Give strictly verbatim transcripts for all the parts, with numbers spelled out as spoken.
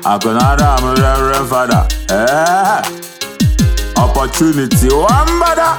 Agonada, I'm a reverend father. Eh. Opportunity, one brother.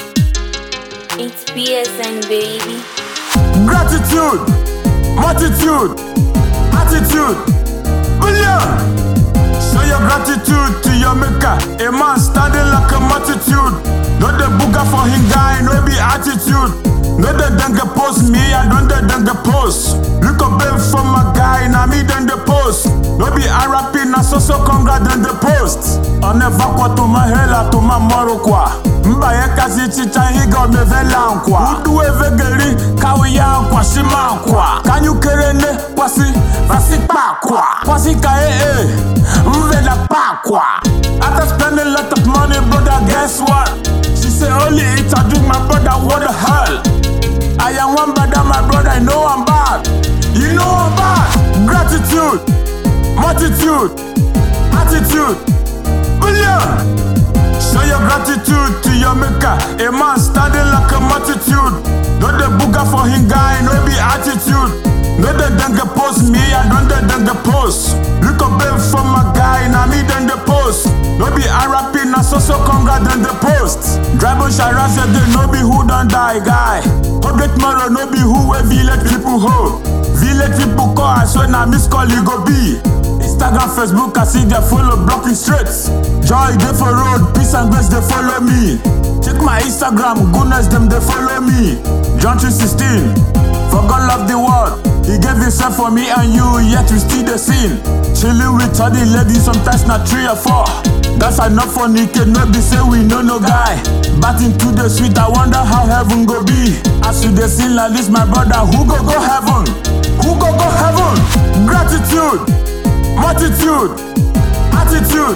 It's P S N, baby. Gratitude, multitude, attitude, billion. Show your gratitude to your maker. A man standing like a multitude. Not the booger for him guy, no be attitude. No the dengue post me, I don't the dengue post. Look up babe for my guy, now me then the post. No be Arabi, na so so congrats then the post. On never kwa to my hela to my moro kwa. Mba ye kazi chicha higa me vela nkwa. Udu evegeri kawi ya nkwa shima nkwa. Kanyu kerene kwasi vasi pa kwa. Kwasi ka eh eh mvela pa kwa. After spending a lot of money brother, guess what? She say only it I do my brother, what the hell? I am one brother, my brother, I know I'm bad. You know I'm bad. Gratitude, multitude, attitude, billion. Show your gratitude to your maker. A man standing like a multitude. Not the booger for him guy, no be attitude. No the dengue post me, I don't the dengue post. Look up babe for my guy, now me then the post. No be Arabi, na so so congrats then the post. Drive on Shiraz again, no be who don't die guy. Public tomorrow, no be who we village people hold. Village people call, I swear now miss call you go be. Instagram, Facebook, I see they follow blocking streets. Joy, they for road, peace and grace, they follow me. Check my Instagram, goodness, them, they follow me. John three sixteen, for God love the world. He gave himself for me and you, yet we still the scene. Chilling with all the ladies, sometimes not three or four. That's enough for Nikkei, no be say we know no guy. But into the sweet, I wonder how heaven go be. As you the scene like this, my brother, who go go heaven? Who go go heaven? Gratitude, multitude, attitude,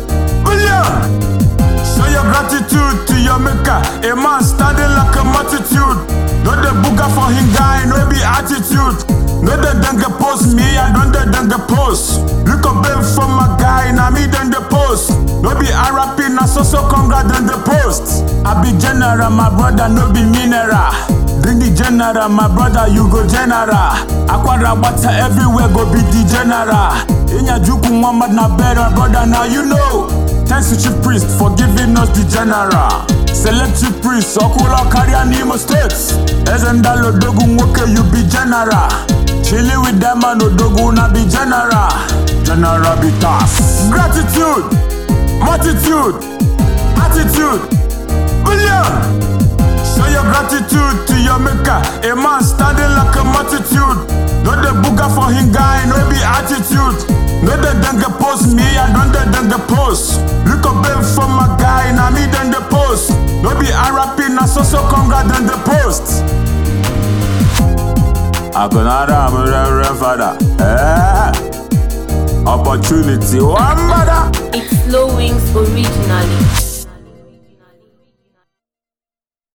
billion. Show your gratitude to your maker. A man standing like a multitude. Not the booger for him guy, no be attitude. No the dengue post me, I don't the dengue post. Look up babe for my guy, now me then the post. No be Arabi, na so so congrats then the post. I be general, my brother, no be mineral. Bring the general, my brother, you go general. Aquara water everywhere, go be the general. Inya juku Muhammad na better, brother, now you know. Thanks to chief priest for giving us the general. Select chief priest, Okula Karia Nimo States. Ezendalo Dogu Nwoke, you be general. Chilling with them and Odogu na be general. General be task. Gratitude, multitude, attitude, billion. Show your gratitude to your maker. A man standing like a multitude. Not the booger for him guy, no be attitude. No the dengue post me, I don't the dengue post. Look up babe for my guy, now me then the post. No be Arabi, na so so congrats then the post. Agonada, I'm a reverend father. Eh. Opportunity, one brother. It's Slow Wings originally.